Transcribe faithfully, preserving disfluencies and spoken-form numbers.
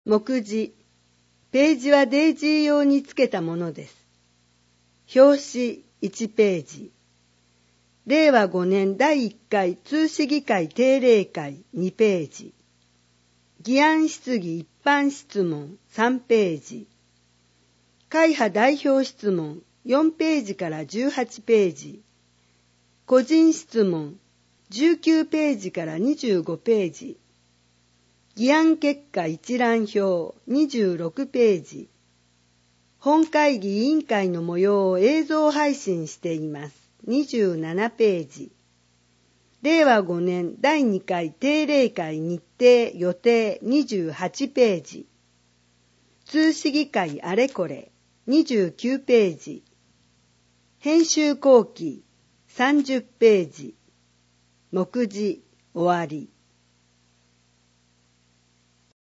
目次、ページはデイジー用につけたものです。表紙いちページ。れいわごねんだいいっかい通市議会定例会にページ。議案質疑一般質問さんページ。会派代表質問よんページからじゅうはちページ。個人質問じゅうきゅうページからにじゅうごページ。議案結果一覧表にじゅうろくページ。本会議委員会の模様を映像配信しています。にじゅうななページ。れいわごねんだいにかい定例会日程予定にじゅうはちページ。通市議会あれこれにじゅうきゅうページ。編集後期さんじゅっページ。目次終わり。